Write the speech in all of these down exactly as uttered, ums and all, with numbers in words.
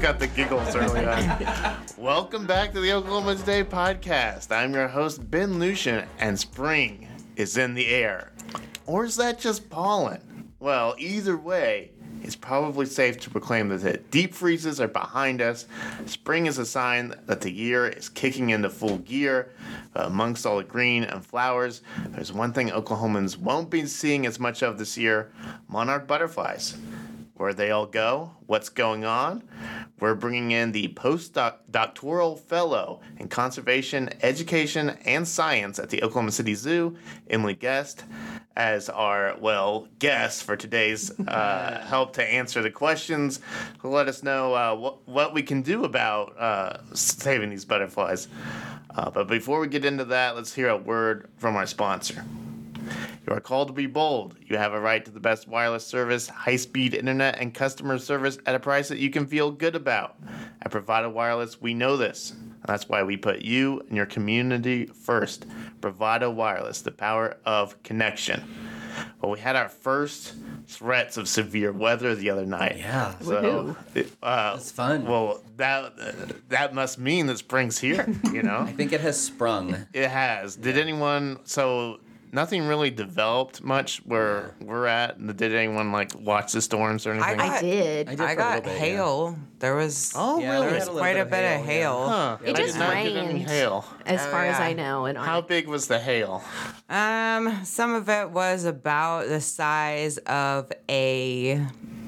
just got the giggles early on. Welcome back to the Oklahoma Today podcast. I'm your host, Ben Lucian, and spring is in the air. Or is that just pollen? Well, either way, it's probably safe to proclaim that the deep freezes are behind us. Spring is a sign that the year is kicking into full gear. Uh, amongst all the green and flowers, there's one thing Oklahomans won't be seeing as much of this year: monarch butterflies. Where they all go, what's going on? We're bringing in the postdoctoral fellow in conservation, education, and science at the Oklahoma City Zoo, Emily Guest, as our, well, guest for today's uh, help to answer the questions, to let us know uh, what, what we can do about uh, saving these butterflies. Uh, but before we get into that, let's hear a word from our sponsor. You are called to be bold. You have a right to the best wireless service, high-speed internet, and customer service at a price that you can feel good about. At Bravado Wireless, we know this. That's why we put you and your community first. Bravado Wireless, the power of connection. Well, we had our first threats of severe weather the other night. Yeah. So, uh, That's fun. Well, that uh, that must mean that spring's here, you know? I think it has sprung. It has. Did anyone, so nothing really developed much where we're at? Did anyone, like, watch the storms or anything? I I did. I did I for a got little bit, hail. There was Oh, Yeah, really? there we was had a little quite bit a of bit hail, of yeah. hail. Huh. It I just did not get any rained. hail. As Oh, far as yeah. I know. And How big was the hail? Um, some of it was about the size of a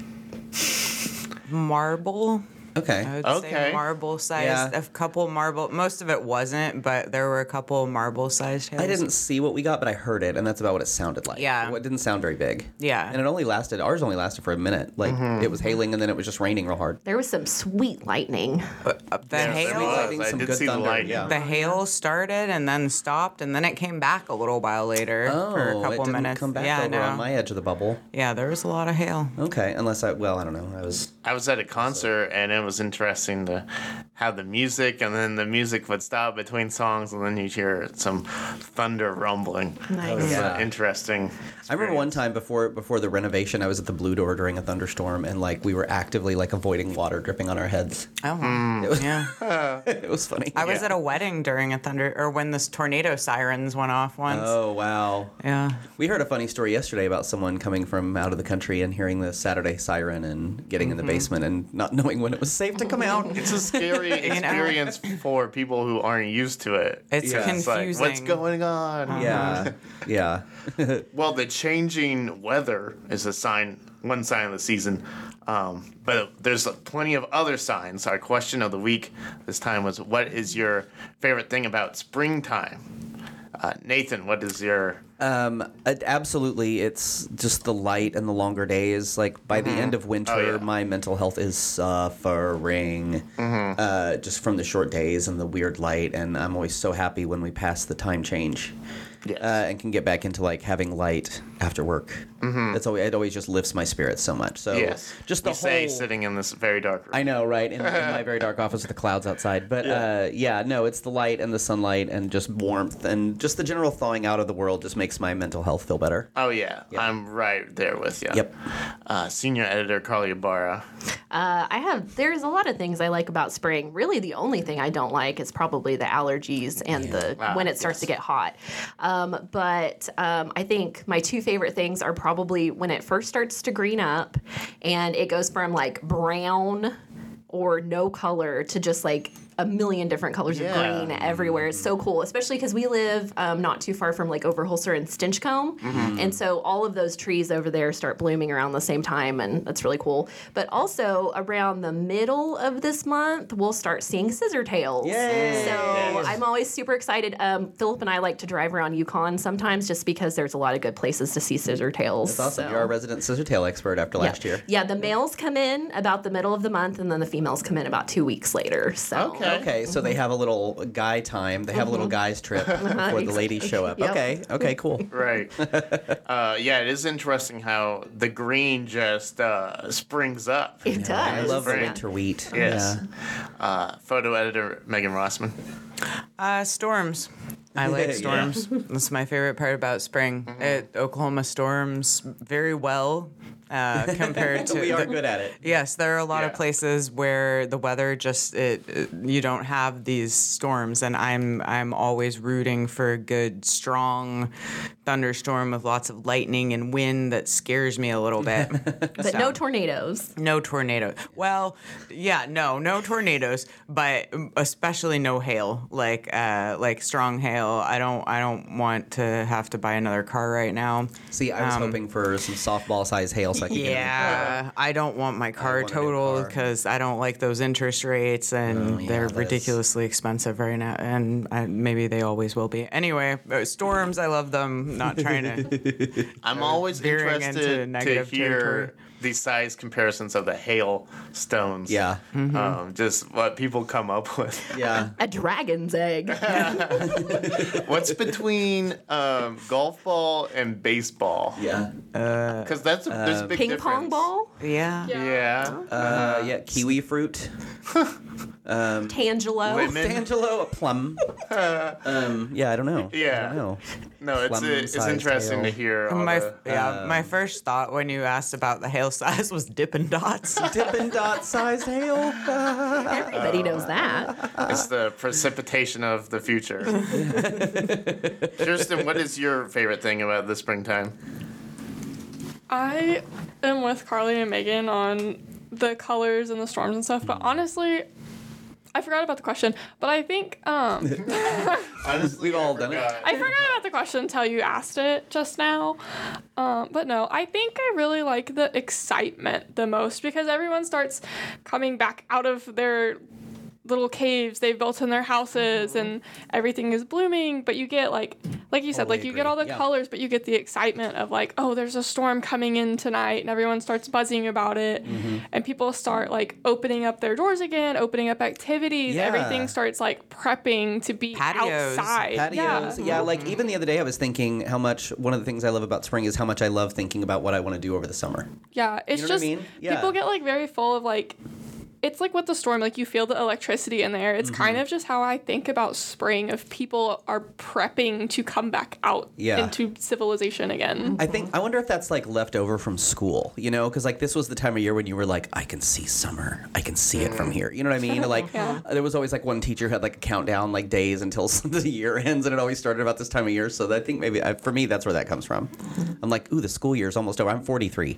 marble. Okay. I would Okay. say marble sized. Yeah. A couple marble. Most of it wasn't, but there were a couple marble sized hails. I didn't see what we got, but I heard it, and that's about what it sounded like. Yeah. It didn't sound very big. Yeah. And it only lasted, ours only lasted for a minute. Like, it was hailing, and then it was just raining real hard. there was some sweet lightning. The There hail. was. lightning, I some did good see the thunder, lightning. yeah. The hail started and then stopped, and then it came back a little while later Oh, for a it couple didn't minutes. come back yeah, over no. on my edge of the bubble. Yeah, there was a lot of hail. Okay, unless I, well, I don't know. I was, I was at a concert, and it was interesting to have the music, and then the music would stop between songs, and then you'd hear some thunder rumbling. Nice. It was Yeah. uh, interesting. I remember one time before before the renovation, I was at the Blue Door during a thunderstorm, and like we were actively like avoiding water dripping on our heads. Oh, It was, yeah. it was funny. I was Yeah. at a wedding during a thunder, or when this tornado sirens went off once. Oh wow. Yeah. We heard a funny story yesterday about someone coming from out of the country and hearing the Saturday siren and getting in the basement and not knowing when it was safe to come out. It's a scary know? experience for people who aren't used to it. It's Yeah. It's like, confusing. what's going on? Yeah, yeah. Well, the changing weather is a sign, one sign of the season. Um, but there's plenty of other signs. Our question of the week this time was, what is your favorite thing about springtime? Uh, Nathan, what is your... Um, it- absolutely, it's just the light and the longer days. Like by the end of winter, Oh, yeah. my mental health is suffering, uh, just from the short days and the weird light. And I'm always so happy when we pass the time change. Yes. Uh, and can get back into like having light after work. Mm-hmm. It's always, it always just lifts my spirits so much. So yes. just the we whole. say sitting in this very dark room. I know, right? In, in my very dark office with the clouds outside. But Yeah. uh, yeah, no, it's the light and the sunlight and just warmth and just the general thawing out of the world just makes my mental health feel better. Oh, yeah. I'm right there with you. Yep. Uh, senior editor Carly Ibarra. Uh, I have, there's a lot of things I like about spring. Really, the only thing I don't like is probably the allergies and the Wow, when it starts to get hot. Um, but um, I think my two favorite things are probably when it first starts to green up and it goes from like brown or no color to just like a million different colors Yeah. of green everywhere. It's so cool, especially because we live um, not too far from like Overholser and Stinchcombe. And so all of those trees over there start blooming around the same time, and that's really cool. But also around the middle of this month, we'll start seeing scissor tails. Yay. So I'm always super excited. Um, Philip and I like to drive around Yukon sometimes just because there's a lot of good places to see scissor tails. That's awesome. So- You're our resident scissortail expert after yeah. last year. Yeah, the males come in about the middle of the month, and then the females come in about two weeks later. So Okay. Okay, so they have a little guy time. They have a little guys trip before the ladies show up. Yep. Okay, okay, cool. Right. uh, yeah, it is interesting how the green just uh, springs up. It does. I love the Right. winter wheat. Yes. Yeah. Uh, photo editor Megan Rossman. Uh, storms. I like Yeah. storms. That's my favorite part about spring. It, Oklahoma storms very well uh, compared to. we are the- good at it. Yes, there are a lot Yeah. of places where the weather just it, it you don't have these storms, and I'm I'm always rooting for a good strong thunderstorm with lots of lightning and wind that scares me a little bit. But no tornadoes. No tornado. Well, yeah, no, no tornadoes, but especially no hail. Like, uh, like strong hail. I don't, I don't want to have to buy another car right now. See, I was hoping for some softball-sized hail so I could get in the car. Yeah, I don't want my car want a new totaled car. because I don't like those interest rates, and Oh, yeah, they're that's- ridiculously expensive right now, and I, maybe they always will be. Anyway, uh, storms, I love them. Not trying to. I'm always veering into interested to negative hear territory. the size comparisons of the hail stones. Yeah. Um, just what people come up with. Yeah. A dragon's egg. What's between um, golf ball and baseball? Yeah. Because that's a, there's a big Ping difference. pong ball. Yeah. Yeah. Uh, yeah. Kiwi fruit. Tangelo. Lemon. Tangelo, a plum. um, yeah, I don't know. Yeah. I don't know. No, it's it's Plum-sized interesting hail. to hear. All My the, yeah, my first thought when you asked about the hail size was Dippin' Dots. Dippin' Dot sized hail. Everybody knows that. it's the precipitation of the future. Kirsten, what is your favorite thing about the springtime? I am with Carly and Megan on the colors and the storms and stuff, but honestly, I forgot about the question. But I think um, Honestly, We've all done it. I forgot about the question until you asked it just now. Um, but no, I think I really like the excitement the most because everyone starts coming back out of their little caves they've built in their houses and everything is blooming, but you get like like you said, Totally like you agree. get all the Yeah. colors, but you get the excitement of like, oh, there's a storm coming in tonight, and everyone starts buzzing about it, Mm-hmm. and people start like opening up their doors again, opening up activities. Yeah. Everything starts like prepping to be Patios. outside. Patios. Yeah. like even the other day I was thinking how much, one of the things I love about spring is how much I love thinking about what I want to do over the summer. Yeah, it's know what I just mean? Yeah. people get like very full of like it's like with the storm, like you feel the electricity in there. It's Mm-hmm. kind of just how I think about spring of people are prepping to come back out Yeah. into civilization again. I think I wonder if that's like left over from school, you know, because like this was the time of year when you were like, I can see summer, I can see it from here. You know what I mean? Like Yeah. there was always like one teacher who had like a countdown like days until the year ends, and it always started about this time of year. So I think maybe I, for me that's where that comes from. I'm like, ooh, the school year's almost over. I'm forty-three.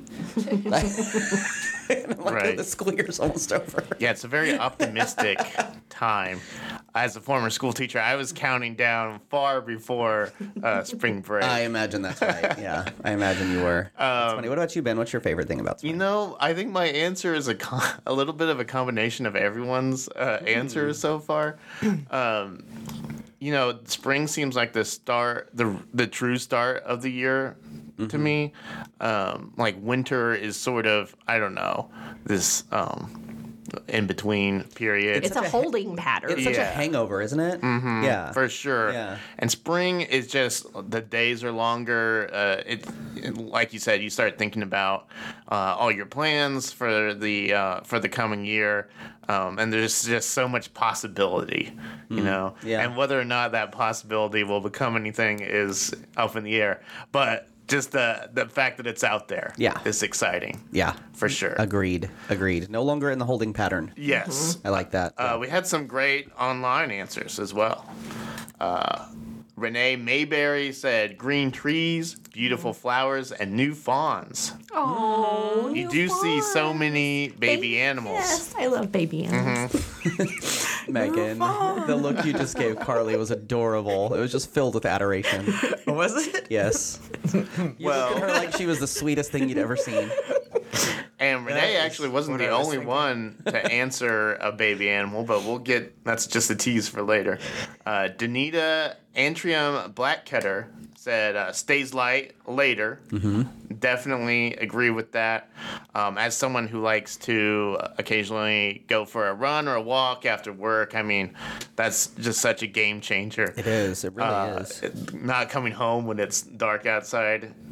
And I'm like, Right. oh, the school year's almost over. Yeah, it's a very optimistic time. As a former school teacher, I was counting down far before uh, spring break. I imagine that's right. Yeah, I imagine you were. That's funny. What about you, Ben? What's your favorite thing about spring? You know, I think my answer is a con- a little bit of a combination of everyone's uh, answers so far. Um, you know, spring seems like the start, the the true start of the year to me. Um, like winter is sort of, I don't know, this um, in between period. It's a holding pattern. It's such a Yeah. hangover, isn't it? Mm-hmm. Yeah, For sure. Yeah. And spring is just the days are longer. Uh, it, it- like you said, you start thinking about uh, all your plans for the uh, for the coming year, um, and there's just so much possibility, you know. yeah. And whether or not that possibility will become anything is up in the air. But just the the fact that it's out there, Yeah. is exciting. Yeah. For sure. Agreed. Agreed. No longer in the holding pattern. Yes. I like that. Uh, we had some great online answers as well. Uh, Renee Mayberry said green trees, beautiful flowers, and new fawns. Oh, You do see so many baby animals. Yes, I love baby animals. Megan, the look you just gave Carly was adorable. It was just filled with adoration. Was it? Yes. You Well- looked at her like she was the sweetest thing you'd ever seen. And Renee is actually wasn't what the I was only thinking. one to answer a baby animal, but we'll get that's just a tease for later. Uh, Danita Antrium Blackcutter said uh, stays light later. Mm-hmm. Definitely agree with that. Um, as someone who likes to occasionally go for a run or a walk after work, I mean, that's just such a game changer. It is. It really Uh, is. Not coming home when it's dark outside,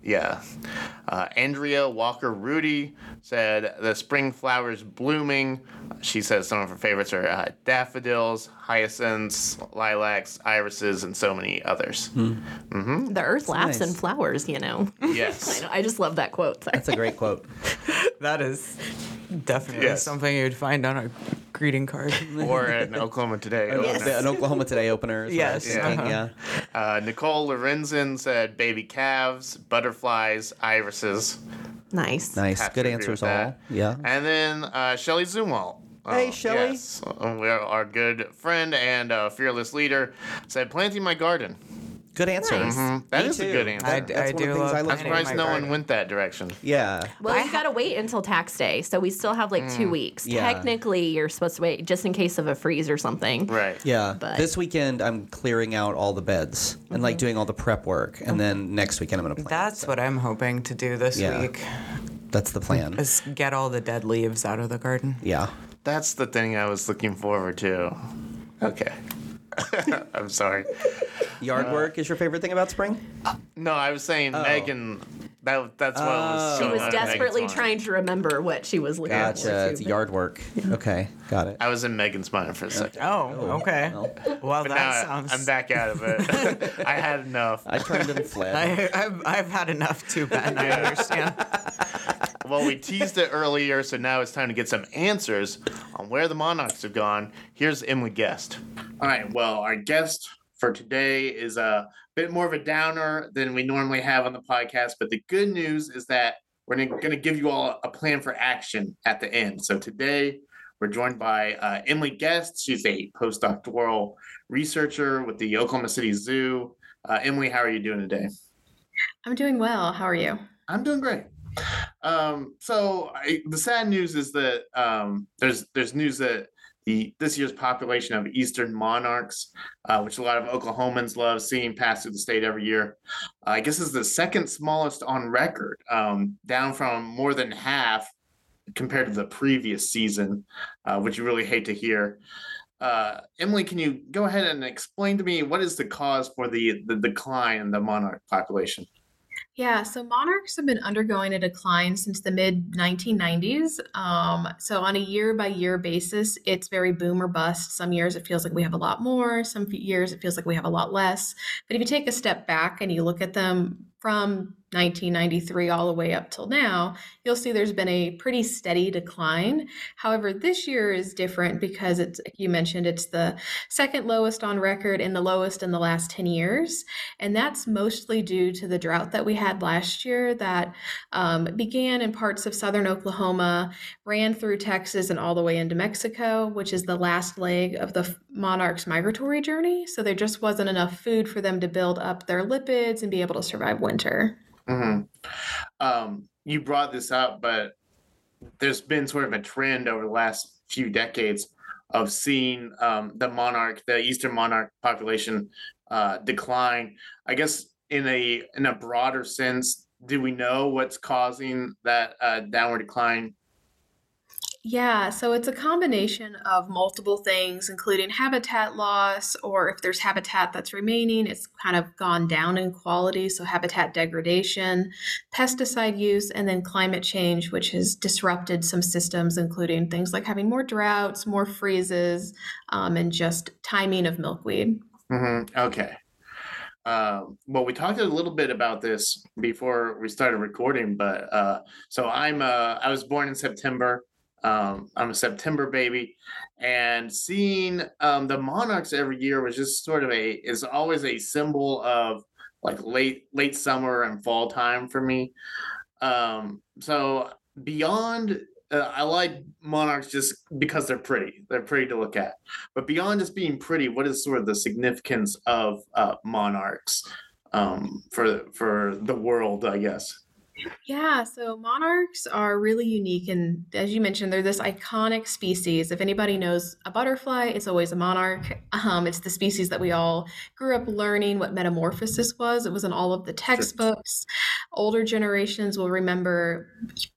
yeah. Uh, Andrea Walker Rudy said the spring flowers blooming. She says some of her favorites are uh, daffodils, hyacinths, lilacs, irises, and so many others. Hmm. The earth laughs nice. in flowers, you know. I Yes. know. I just love that quote. Sorry. That's a great quote. That is definitely Yes. something you'd find on a greeting card. Or an Oklahoma Today. Yes. opener. An Oklahoma Today opener. is what I was Yes, thinking, uh-huh. Yeah. Uh, Nicole Lorenzen said baby calves, butterflies, irises. Nice. Nice. Have to Good agree answers with all. that. Yeah. And then uh, Shelly Zumwalt. Hey, Uh, Shelley. Yes, uh, we are our good friend and uh, fearless leader said planting my garden. Good answer. Nice. Mhm. That Me is a too. good answer. I, That's I one of the do things love I I'm look planting surprised my no garden. one went that direction. Yeah. Well, you got to wait until tax day, so we still have like two weeks. yeah. Technically, you're supposed to wait just in case of a freeze or something. Right. Yeah. But- This weekend I'm clearing out all the beds and like doing all the prep work, and then next weekend I'm gonna plant. That's what I'm hoping to do this Yeah. week, That's the plan. is get all the dead leaves out of the garden. Yeah. That's the thing I was looking forward to. Okay. I'm sorry. Yard work is your favorite thing about spring? No, I was saying Megan. That that's what was. Oh. She going was on in Megan's desperately mind. trying to remember what she was looking Gotcha. for. It's yard work. Okay. Got it. I was in Megan's mind for a second. Oh, okay. Well, Well, But that now sounds. I'm back out of it. I had enough. I turned and fled. I, I've, I've had enough too, Ben. I understand. Well, we teased it earlier, so now it's time to get some answers on where the Monarchs have gone. Here's Emily Guest. All right. Well, our guest for today is a bit more of a downer than we normally have on the podcast, but the good news is that we're going to give you all a plan for action at the end. So today we're joined by uh, Emily Guest. She's a postdoctoral researcher with the Oklahoma City Zoo. Uh, Emily, how are you doing today? I'm doing well. How are you? I'm doing great. Um, so I, the sad news is that um, there's there's news that the this year's population of eastern monarchs, uh, which a lot of Oklahomans love seeing pass through the state every year, uh, I guess is the second smallest on record, um, down from more than half compared to the previous season, uh, which you really hate to hear. Uh, Emily, can you go ahead and explain to me what is the cause for the, the decline in the monarch population? Yeah, so monarchs have been undergoing a decline since the mid nineteen nineties. Um, so on a year by year basis, it's very boom or bust. Some years it feels like we have a lot more. Some years it feels like we have a lot less. But if you take a step back and you look at them from nineteen ninety-three all the way up till now, you'll see there's been a pretty steady decline. However, this year is different because it's, like you mentioned, it's the second lowest on record and the lowest in the last ten years. And that's mostly due to the drought that we had last year that um, began in parts of southern Oklahoma, ran through Texas and all the way into Mexico, which is the last leg of the monarch's migratory journey. So there just wasn't enough food for them to build up their lipids and be able to survive winter. Mm-hmm. Um, you brought this up, but there's been sort of a trend over the last few decades of seeing um, the monarch, the eastern monarch population uh, decline. I guess in a in a broader sense, do we know what's causing that uh, downward decline? Yeah, so it's a combination of multiple things, including habitat loss, or if there's habitat that's remaining, it's kind of gone down in quality. So habitat degradation, pesticide use, and then climate change, which has disrupted some systems, including things like having more droughts, more freezes, um, and just timing of milkweed. Mm-hmm. Okay. Um, well, we talked a little bit about this before we started recording, but uh, so I'm uh, I was born in September. Um, I'm a September baby, and seeing um, the monarchs every year was just sort of a is always a symbol of like late late summer and fall time for me. Um, so beyond, uh, I like monarchs just because they're pretty. They're pretty to look at. But beyond just being pretty, what is sort of the significance of uh, monarchs um, for for the world, I guess? Yeah, so monarchs are really unique. And as you mentioned, they're this iconic species. If anybody knows a butterfly, it's always a monarch. Um, it's the species that we all grew up learning what metamorphosis was. It was in all of the textbooks. Older generations will remember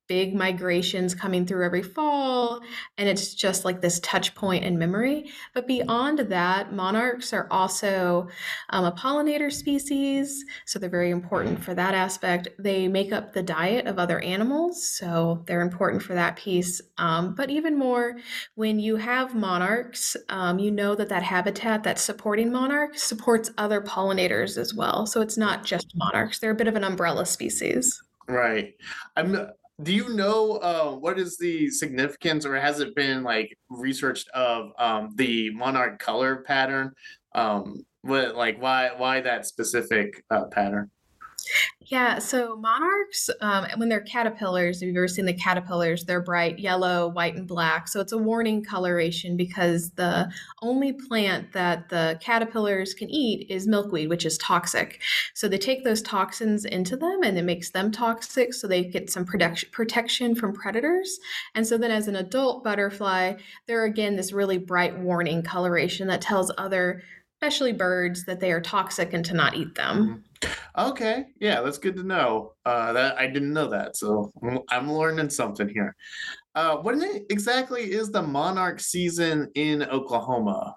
big migrations coming through every fall, and it's just like this touch point in memory. But beyond that, monarchs are also um, a pollinator species, so they're very important for that aspect. They make up the diet of other animals, so they're important for that piece. Um, but even more, when you have monarchs, um, you know that that habitat that's supporting monarchs supports other pollinators as well. So it's not just monarchs; they're a bit of an umbrella species. Right. I'm. Do you know uh, what is the significance, or has it been like researched of um, the monarch color pattern? Um, what like why why that specific uh, pattern? Yeah, so monarchs, um, when they're caterpillars, if you've ever seen the caterpillars, they're bright yellow, white, and black. So it's a warning coloration because the only plant that the caterpillars can eat is milkweed, which is toxic. So they take those toxins into them and it makes them toxic, so they get some protection protection from predators. And so then as an adult butterfly, they're again this really bright warning coloration that tells other, especially birds, that they are toxic and to not eat them. Okay, yeah, that's good to know. Uh, that I didn't know that, so I'm, I'm learning something here. Uh, what exactly is the monarch season in Oklahoma?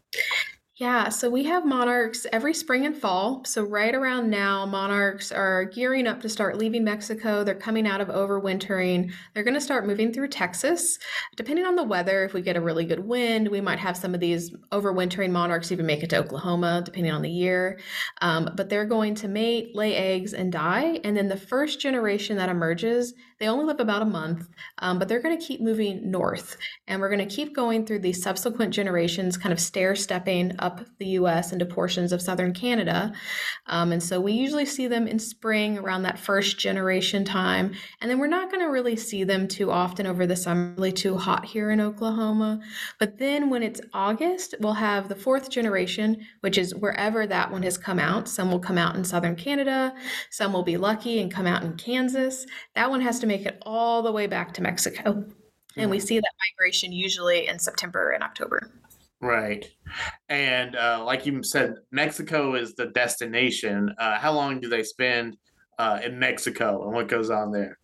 Yeah, so we have monarchs every spring and fall. So right around now, monarchs are gearing up to start leaving Mexico. They're coming out of overwintering. They're going to start moving through Texas. Depending on the weather, if we get a really good wind, we might have some of these overwintering monarchs even make it to Oklahoma, depending on the year. Um, but they're going to mate, lay eggs, and die. And then the first generation that emerges, they only live about a month, um, but they're going to keep moving north. And we're going to keep going through these subsequent generations, kind of stair-stepping up the U S into portions of southern Canada. Um, and so we usually see them in spring around that first generation time. And then we're not going to really see them too often over the summer, really too hot here in Oklahoma. But then when it's August, we'll have the fourth generation, which is wherever that one has come out. Some will come out in southern Canada. Some will be lucky and come out in Kansas. That one has to make it all the way back to Mexico. And we see that migration usually in September and October. Right. And uh, like you said, Mexico is the destination. Uh, how long do they spend uh, in Mexico, and what goes on there?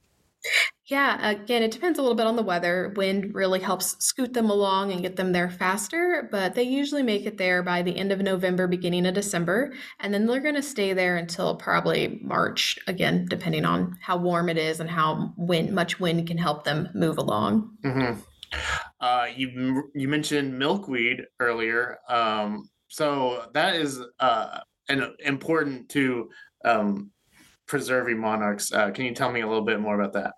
Yeah, again, it depends a little bit on the weather. Wind really helps scoot them along and get them there faster, but they usually make it there by the end of November, beginning of December, and then they're going to stay there until probably March, again, depending on how warm it is and how wind, much wind can help them move along. Mm-hmm. Uh, you you mentioned milkweed earlier, um, so that is uh, an important to um, preserving monarchs. Uh, can you tell me a little bit more about that?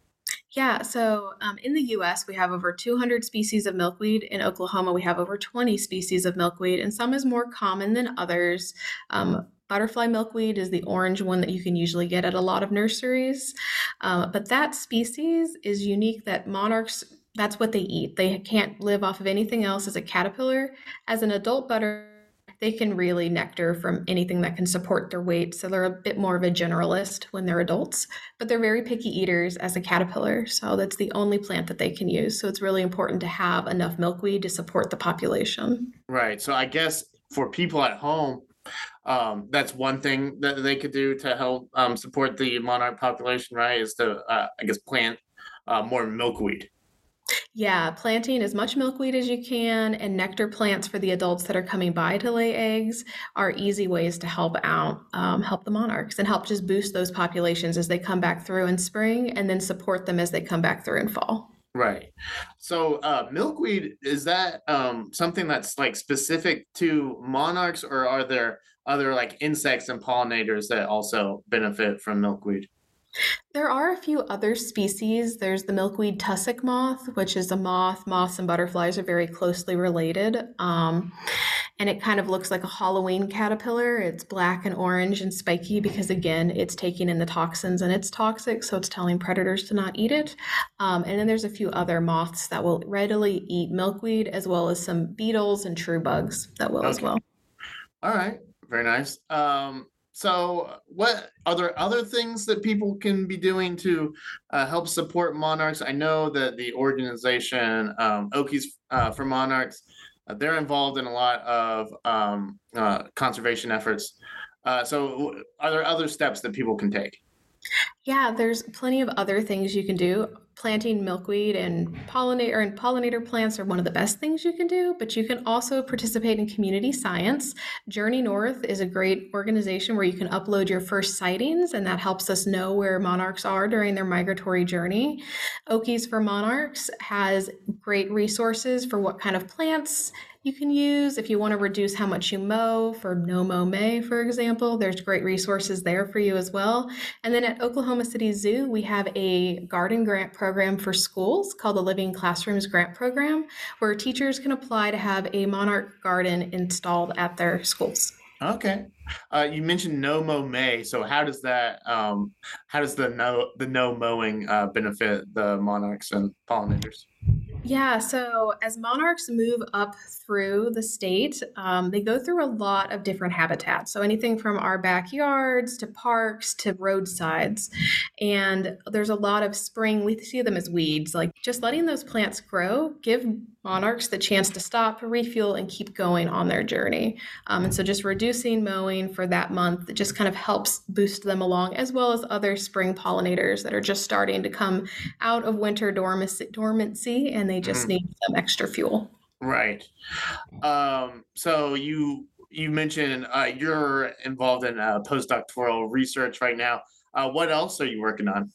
Yeah, so um, in the U S, we have over two hundred species of milkweed. In Oklahoma, we have over twenty species of milkweed, and some is more common than others. Um, Butterfly milkweed is the orange one that you can usually get at a lot of nurseries. Uh, but that species is unique that monarchs, that's what they eat. They can't live off of anything else as a caterpillar. As an adult butterfly, they can really nectar from anything that can support their weight. So they're a bit more of a generalist when they're adults, but they're very picky eaters as a caterpillar. So that's the only plant that they can use. So it's really important to have enough milkweed to support the population. Right. So I guess for people at home, um, that's one thing that they could do to help um, support the monarch population, right? Is to, uh, I guess, plant uh, more milkweed. Yeah, planting as much milkweed as you can and nectar plants for the adults that are coming by to lay eggs are easy ways to help out, um, help the monarchs and help just boost those populations as they come back through in spring and then support them as they come back through in fall. Right. So uh, milkweed, is that um, something that's like specific to monarchs, or are there other like insects and pollinators that also benefit from milkweed? There are a few other species. There's the milkweed tussock moth, which is a moth. Moths and butterflies are very closely related. Um, and it kind of looks like a Halloween caterpillar. It's black and orange and spiky because, again, it's taking in the toxins and it's toxic, so it's telling predators to not eat it. Um, and then there's a few other moths that will readily eat milkweed, as well as some beetles and true bugs that will okay. as well. All right. Very nice. Um, So what are there other things that people can be doing to uh, help support monarchs? I know that the organization um, Okies uh, for Monarchs, uh, they're involved in a lot of um, uh, conservation efforts. Uh, so are there other steps that people can take? Yeah, there's plenty of other things you can do. Planting milkweed and pollinator and pollinator plants are one of the best things you can do, but you can also participate in community science. Journey North is a great organization where you can upload your first sightings, and that helps us know where monarchs are during their migratory journey. Okies for Monarchs has great resources for what kind of plants you can use. If you want to reduce how much you mow for No Mow May, for example, there's great resources there for you as well. And then at Oklahoma City Zoo, we have a garden grant program for schools called the Living Classrooms Grant Program, where teachers can apply to have a monarch garden installed at their schools. Okay. Uh, you mentioned No Mow May. So how does that, um, how does the no the no mowing uh, benefit the monarchs and pollinators? Yeah, so as monarchs move up through the state, um, they go through a lot of different habitats. So anything from our backyards to parks to roadsides. And there's a lot of spring, we see them as weeds, like just letting those plants grow, give monarchs the chance to stop, refuel, and keep going on their journey. Um, and so just reducing mowing for that month, it just kind of helps boost them along, as well as other spring pollinators that are just starting to come out of winter dormancy, dormancy and they just mm-hmm. need some extra fuel. Right. Um, so you you mentioned uh, you're involved in uh, postdoctoral research right now. Uh, what else are you working on?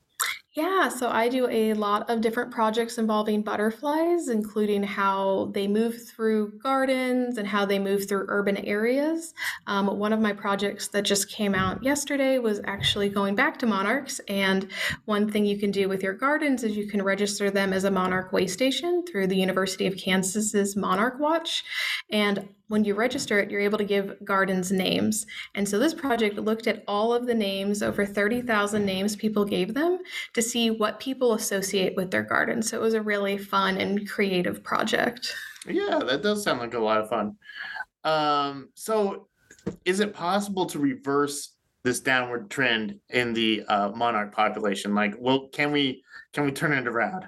Yeah, so I do a lot of different projects involving butterflies, including how they move through gardens and how they move through urban areas. Um, one of my projects that just came out yesterday was actually going back to monarchs. And one thing you can do with your gardens is you can register them as a monarch way station through the University of Kansas's Monarch Watch. And when you register it, you're able to give gardens names. And so this project looked at all of the names, over thirty thousand names people gave them, to see what people associate with their garden. So it was a really fun and creative project. Yeah, that does sound like a lot of fun. Um, so is it possible to reverse this downward trend in the uh, monarch population? Like, well, can we can we turn it around?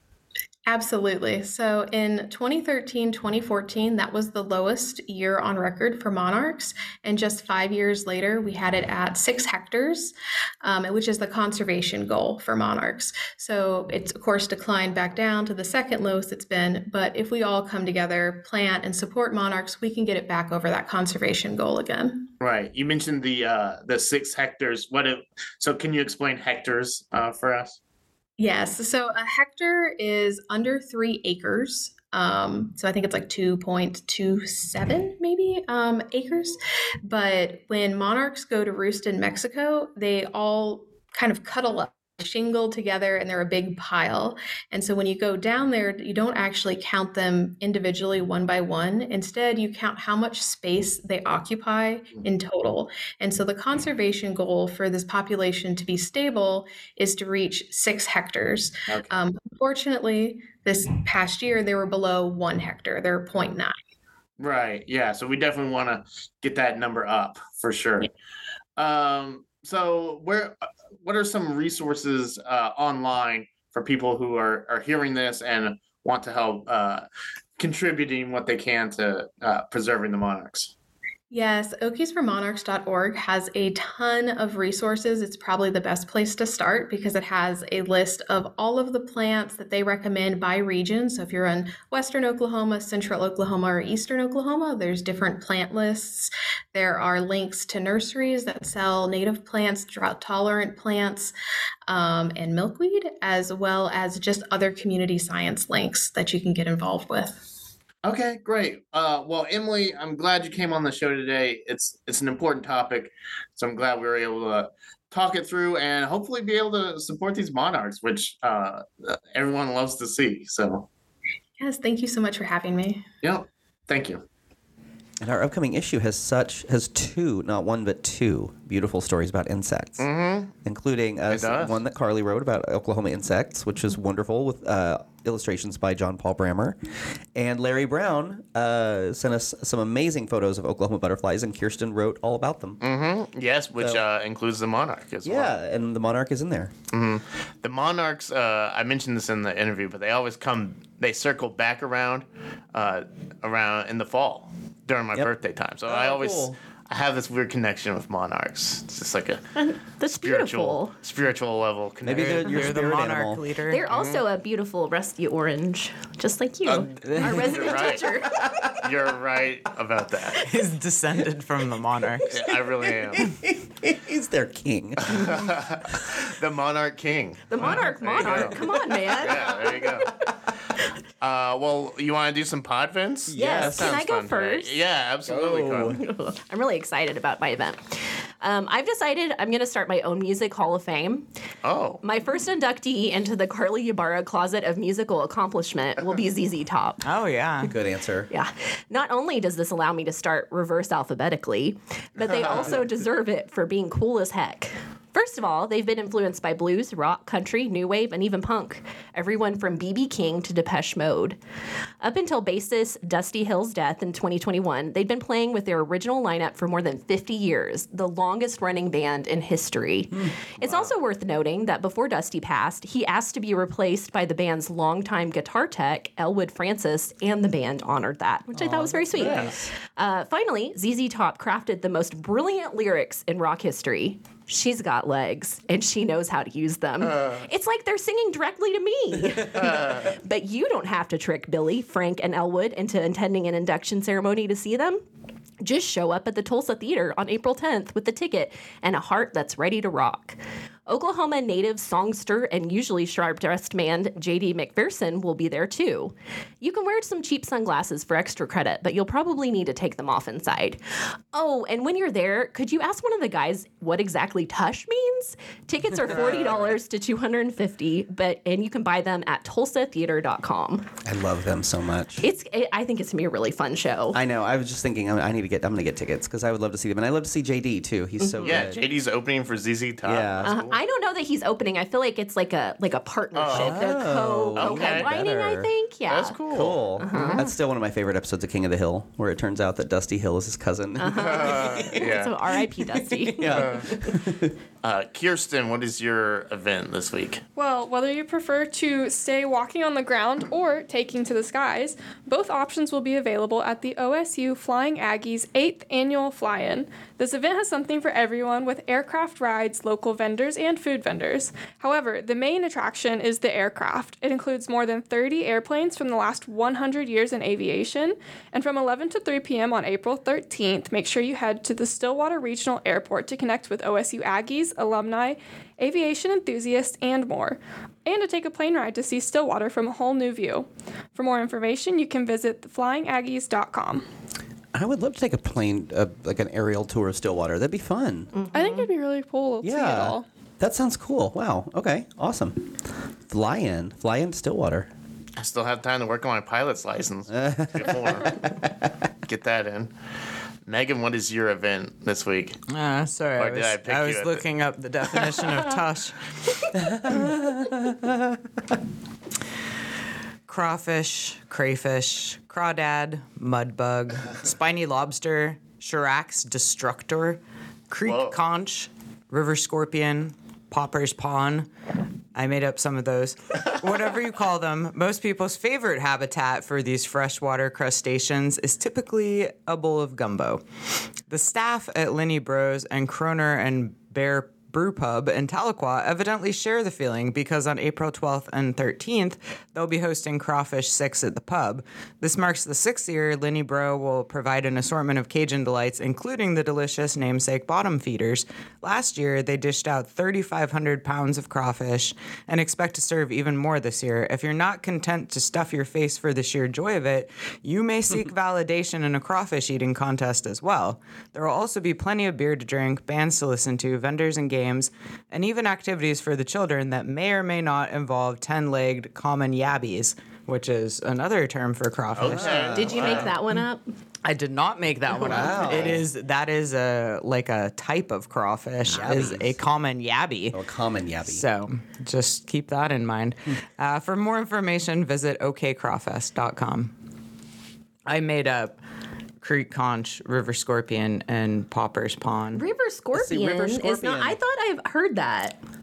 Absolutely. So in twenty thirteen, twenty fourteen, that was the lowest year on record for monarchs. And just five years later, we had it at six hectares, um, which is the conservation goal for monarchs. So it's, of course, declined back down to the second lowest it's been. But if we all come together, plant and support monarchs, we can get it back over that conservation goal again. Right. You mentioned the uh, the six hectares. What? If, so can you explain hectares uh, for us? Yes. So a hectare is under three acres. Um, so I think it's like two point two seven maybe um, acres. But when monarchs go to roost in Mexico, they all kind of cuddle up, shingle together, and they're a big pile. And so when you go down there, you don't actually count them individually one by one. Instead, you count how much space they occupy in total. And so the conservation goal for this population to be stable is to reach six hectares. Okay. Um, unfortunately, this past year, they were below one hectare. They're zero point nine. Right. Yeah. So we definitely want to get that number up for sure. Yeah. Um, so where... what are some resources uh, online for people who are, are hearing this and want to help uh, contributing what they can to uh, preserving the monarchs? Yes, okies for monarchs dot org has a ton of resources. It's probably the best place to start because it has a list of all of the plants that they recommend by region. So if you're in Western Oklahoma, Central Oklahoma, or Eastern Oklahoma, there's different plant lists. There are links to nurseries that sell native plants, drought-tolerant plants, um, and milkweed, as well as just other community science links that you can get involved with. Okay, great. Uh, well, Emily, I'm glad you came on the show today. It's it's an important topic, so I'm glad we were able to talk it through and hopefully be able to support these monarchs, which uh, everyone loves to see. So, yes, thank you so much for having me. Yeah, thank you. And our upcoming issue has such has two, not one, but two beautiful stories about insects, mm-hmm. including uh, one that Carly wrote about Oklahoma insects, which is wonderful, with uh, illustrations by John Paul Brammer. And Larry Brown uh, sent us some amazing photos of Oklahoma butterflies, and Kirsten wrote all about them. Mm-hmm. Yes, which so, uh, includes the monarch as yeah, well. Yeah, and the monarch is in there. Mm-hmm. The monarchs, uh, I mentioned this in the interview, but they always come, they circle back around, uh, around in the fall. During my yep. birthday time, so oh, I always, cool. I have this weird connection with monarchs. It's just like a That's spiritual, beautiful. spiritual level connection. Maybe they're your You're the spirit monarch animal. leader. They're also a beautiful rusty orange, just like you, our resident You're right. teacher. You're right about that. He's descended from the monarchs. I really am. He's their king. The monarch king. The monarch, There you monarch. go. Come on, man. Yeah, there you go. Uh, well, you want to do some pod vents? Yes. That Can I sounds go fun today. first? Yeah, absolutely. Go. Carl. I'm really excited about my event. Um, I've decided I'm going to start my own music hall of fame. Oh. My first inductee into the Carly Ybarra Closet of Musical Accomplishment will be Z Z Top. Oh, yeah. Good answer. Yeah. Not only does this allow me to start reverse alphabetically, but they also deserve it for being cool as heck. First of all, they've been influenced by blues, rock, country, new wave, and even punk. Everyone from B B King to Depeche Mode. Up until bassist Dusty Hill's death in twenty twenty-one, they'd been playing with their original lineup for more than fifty years, the longest running band in history. Mm, it's wow. also worth noting that before Dusty passed, he asked to be replaced by the band's longtime guitar tech, Elwood Francis, and the band honored that, which Aww, I thought was very sweet. Nice. Uh, finally, Z Z Top crafted the most brilliant lyrics in rock history. She's got legs, and she knows how to use them. Uh. It's like they're singing directly to me. uh. But you don't have to trick Billy, Frank, and Elwood into attending an induction ceremony to see them. Just show up at the Tulsa Theater on April tenth with a ticket and a heart that's ready to rock. Oklahoma native songster and usually sharp-dressed man J D McPherson will be there too. You can wear some cheap sunglasses for extra credit, but you'll probably need to take them off inside. Oh, and when you're there, could you ask one of the guys what exactly tush means? Tickets are forty dollars to two hundred fifty dollars, but and you can buy them at tulsa theater dot com. I love them so much. It's. It, I think it's gonna be a really fun show. I know. I was just thinking I need to get. I'm gonna get tickets because I would love to see them, and I love to see J D too. He's so yeah. good. J D's opening for Z Z Top. Yeah. That's Uh, cool. I don't know that he's opening. I feel like it's like a like a partnership. Oh. They're co Okay. headlining, I think. Yeah. That's cool. Cool. That's still one of my favorite episodes of King of the Hill, where it turns out that Dusty Hill is his cousin. Uh, yeah. So R I P Dusty. yeah. Uh, Kirsten, what is your event this week? Well, whether you prefer to stay walking on the ground or taking to the skies, both options will be available at the O S U Flying Aggies eighth Annual Fly-In. This event has something for everyone with aircraft rides, local vendors, and food vendors. However, the main attraction is the aircraft. It includes more than thirty airplanes from the last one hundred years in aviation. And from eleven to three p.m. on April thirteenth, make sure you head to the Stillwater Regional Airport to connect with O S U Aggies, alumni, aviation enthusiasts, and more, and to take a plane ride to see Stillwater from a whole new view. For more information, you can visit flying aggies dot com. I would love to take a plane, uh, like an aerial tour of Stillwater. That'd be fun. Mm-hmm. I think it'd be really cool to see it Yeah. all. That sounds cool. Wow. Okay. Awesome. Fly in. Fly in to Stillwater. I still have time to work on my pilot's license before get that in. Megan, what is your event this week? Uh, sorry, Or I did was, I pick I you was at looking up the definition of tush. Crawfish, crayfish, crawdad, mudbug, spiny lobster, Chirax destructor, creek Whoa. conch, river scorpion, popper's pawn. I made up some of those. Whatever you call them, most people's favorite habitat for these freshwater crustaceans is typically a bowl of gumbo. The staff at Lenny Bros and Kroner and Bear Brew Pub in Tahlequah evidently share the feeling because on April twelfth and thirteenth, they'll be hosting Crawfish six at the pub. This marks the sixth year Lenny Bro will provide an assortment of Cajun delights, including the delicious namesake bottom feeders. Last year, they dished out thirty-five hundred pounds of crawfish and expect to serve even more this year. If you're not content to stuff your face for the sheer joy of it, you may seek validation in a crawfish eating contest as well. There will also be plenty of beer to drink, bands to listen to, vendors and games, and even activities for the children that may or may not involve ten-legged common yabbies, which is another term for crawfish. Okay. Did you make that one up? I did not make that one Wow. up. It is that is a like a type of crawfish is a common yabby. Oh, a common yabby. So just keep that in mind. Uh, for more information, visit o k crawfest dot com. I made up creek conch, river scorpion, and popper's pawn. River scorpion, river is scorpion. not. I thought I've heard that.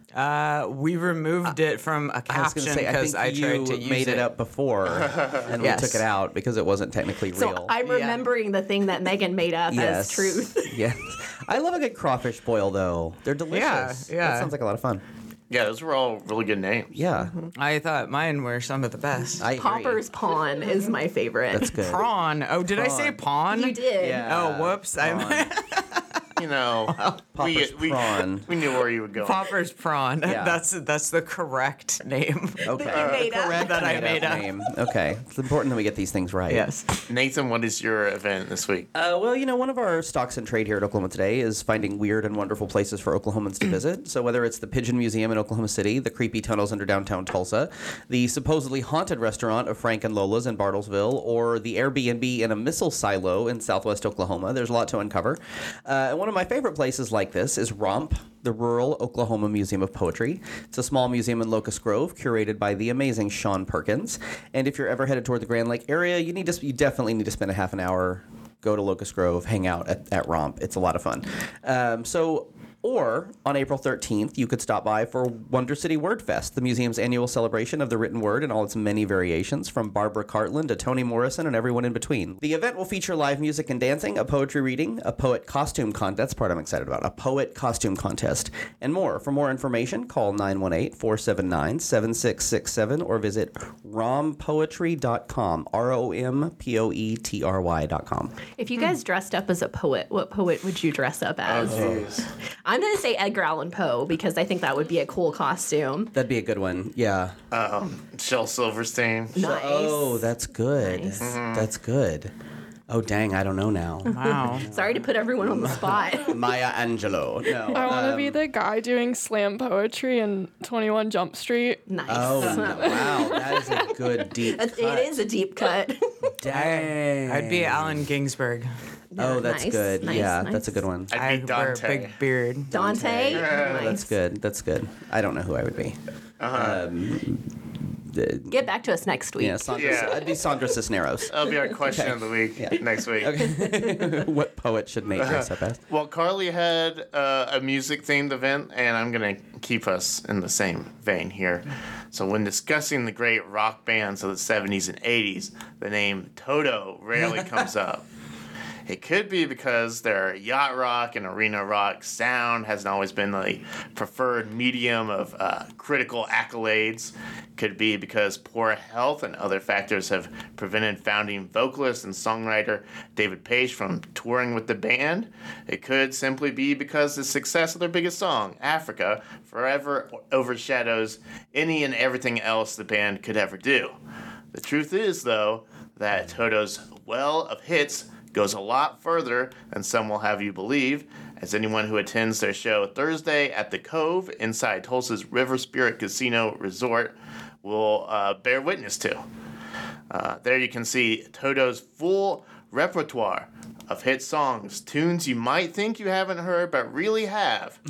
Uh, we removed it from a I was caption going to say, I because think I, you tried to use made it, it up before, and Yes. we took it out because it wasn't technically So real. I'm Yeah. remembering the thing that Megan made up yes. as truth. Yes. I love a good crawfish boil, though. They're delicious. yeah. That sounds like a lot of fun. Yeah, those were all really good names. Yeah. I thought mine were some of the best. I agree. Popper's Pawn is my favorite. That's good. Prawn. Oh, did I say pawn? You did. Yeah. Oh, whoops. I You know, we, Popper's we, prawn. we knew where you would go. Popper's prawn. Yeah. That's that's the correct name. Okay. you made up. Correct That I made up. name. Okay. It's important that we get these things right. Yes. Nathan, what is your event this week? Uh, well, you know, one of our stocks in trade here at Oklahoma Today is finding weird and wonderful places for Oklahomans to visit. So whether it's the Pigeon Museum in Oklahoma City, the creepy tunnels under downtown Tulsa, the supposedly haunted restaurant of Frank and Lola's in Bartlesville, or the Airbnb in a missile silo in southwest Oklahoma, there's a lot to uncover. Uh, and one of my favorite places like this is ROMP, the Rural Oklahoma Museum of Poetry. It's a small museum in Locust Grove, curated by the amazing Sean Perkins. And if you're ever headed toward the Grand Lake area, you need to you definitely need to spend a half an hour, go to Locust Grove, hang out at, at ROMP. It's a lot of fun. Um, so. Or, on April thirteenth, you could stop by for Wonder City Word Fest, the museum's annual celebration of the written word in all its many variations, from Barbara Cartland to Toni Morrison and everyone in between. The event will feature live music and dancing, a poetry reading, a poet costume contest, part I'm excited about, a poet costume contest, and more. For more information, call nine one eight, four seven nine, seven six six seven or visit rom poetry dot com, R O M P O E T R Y dot com. If you guys dressed up as a poet, what poet would you dress up as? Jeez. I'm going to say Edgar Allan Poe because I think that would be a cool costume. That'd be a good one, yeah. Um, Shel Silverstein. Nice. Oh, that's good. Nice. That's good. Oh, dang, I don't know now. Wow. Sorry to put everyone on the spot. Maya Angelou. No. I want to um, be the guy doing slam poetry in twenty-one Jump Street. Nice. Oh, no, wow. That is a good deep It- cut. it is a deep cut. Dang. I'd be Allen Ginsberg. Oh, that's Nice, good. nice, yeah, nice. that's a good one. I'd I be wear a Dante. big beard. Dante. Nice. That's good. That's good. I don't know who I would be. Uh-huh. Um, the- Get back to us next week. yeah, Sandra, Yeah. I'd be Sandra Cisneros. That'll be our question of the week next week. What poet should Nate dress up as? Well, Carly had uh, a music themed event, and I'm going to keep us in the same vein here. So, when discussing the great rock bands of the seventies and eighties, the name Toto rarely comes up. It could be because their yacht rock and arena rock sound hasn't always been the preferred medium of uh, critical accolades. Could be because poor health and other factors have prevented founding vocalist and songwriter David Page from touring with the band. It could simply be because the success of their biggest song, Africa, forever overshadows any and everything else the band could ever do. The truth is, though, that Toto's well of hits goes a lot further than some will have you believe, as anyone who attends their show Thursday at the Cove inside Tulsa's River Spirit Casino Resort will uh, bear witness to. Uh, there you can see Toto's full repertoire of hit songs, tunes you might think you haven't heard but really have.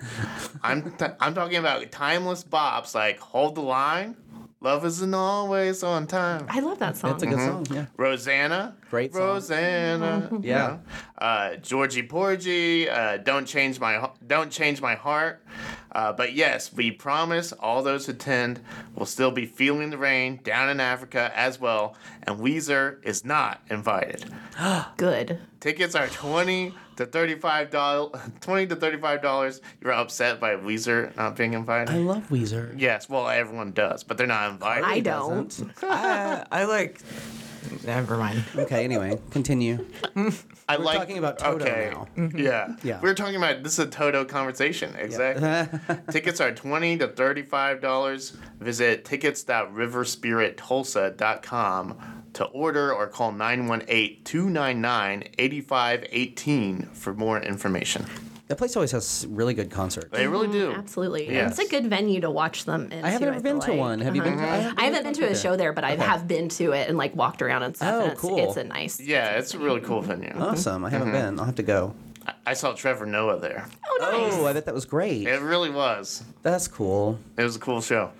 I'm t- I'm talking about timeless bops like Hold the Line, Love Isn't Always on Time, I love that song. That's a good song, yeah. Rosanna, Great song. Rosanna, Yeah. uh, Georgie Porgy, uh, Don't Change My Ho- Don't Change My Heart. Uh, but yes, we promise all those who attend will still be feeling the rain down in Africa as well, and Weezer is not invited. Good. Tickets are twenty to thirty-five dollars. Twenty to thirty-five dollars. You're upset by Weezer not being invited. I love Weezer. Yes, well, everyone does, but they're not invited. I don't. I, I like. Never mind. Okay, anyway, continue. I We're like talking about Toto okay. now. Yeah. Yeah. We're talking about this is a Toto conversation. Exactly. Tickets are twenty to thirty-five dollars. Visit tickets dot river spirit tulsa dot com to order or call nine one eight, two nine nine, eight five one eight for more information. That place always has really good concerts. They really do. Absolutely. And Yes. it's a good venue to watch them in. I haven't too, ever been feel to like. one. Have you been to- Uh-huh. I haven't I haven't been been to a to show there, but I Okay. have been to it and like walked around and stuff. Oh, and it's, cool. It's a nice. Yeah, it's a really cool venue. Awesome. I haven't been. I'll have to go. I- I saw Trevor Noah there. Oh, nice. Oh, I bet that was great. It really was. That's cool. It was a cool show.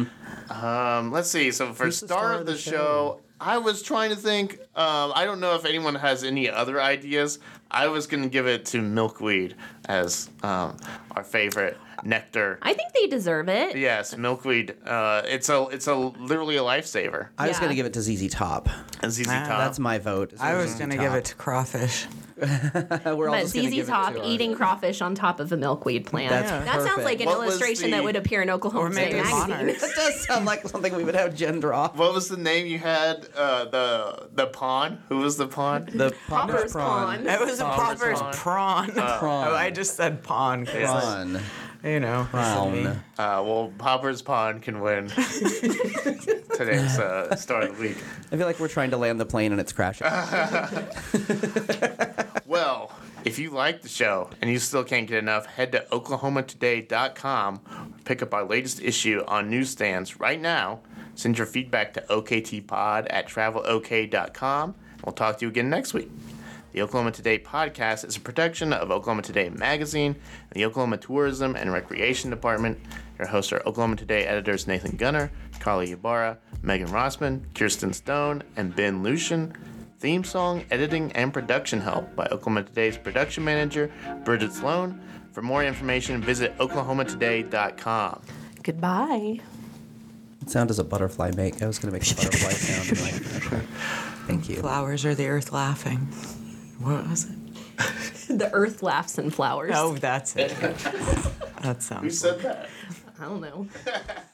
Um, let's see. So for Who's the star of the show, I was trying to think. Um, I don't know if anyone has any other ideas. I was going to give it to Milkweed as um, our favorite. nectar. I think they deserve it. Yes, milkweed. Uh, it's a it's a literally a lifesaver. I was Yeah. going to give it to Z Z Top. And Z Z Ah, Top. That's my vote. I was going to give it to crawfish. We're all But just gonna Z Z give it Top to our- eating crawfish on top of a milkweed plant. That's that sounds perfect. like an What was illustration the- that would appear in Oklahoma Or State maybe magazine. monarch. That does sound like something we would have Jen draw. What was the name you had? Uh, the the pawn. Who was the pawn? The Popper's Pond. It was a Popper's Popper's prawn. Prawn. Oh, I just said pawn. 'cause, Prawn. You know, this is me. Prawn. Uh, well, Popper's Pawn can win today's uh, Star of the Week. I feel like we're trying to land the plane and it's crashing. Well, if you like the show and you still can't get enough, head to oklahoma today dot com. Pick up our latest issue on newsstands right now. Send your feedback to O K T pod at travel O K dot com. We'll talk to you again next week. The Oklahoma Today podcast is a production of Oklahoma Today magazine and the Oklahoma Tourism and Recreation Department. Your hosts are Oklahoma Today editors Nathan Gunner, Carly Ybarra, Megan Rossman, Kirsten Stone, and Ben Lucian. Theme song, editing, and production help by Oklahoma Today's production manager, Bridget Sloan. For more information, visit oklahoma today dot com. Goodbye. What sound does a butterfly make? I was going to make a butterfly sound. Like, thank you. Flowers are the earth laughing. What was it? The earth laughs and flowers. Oh, that's it. That sounds. Who said that? I don't know.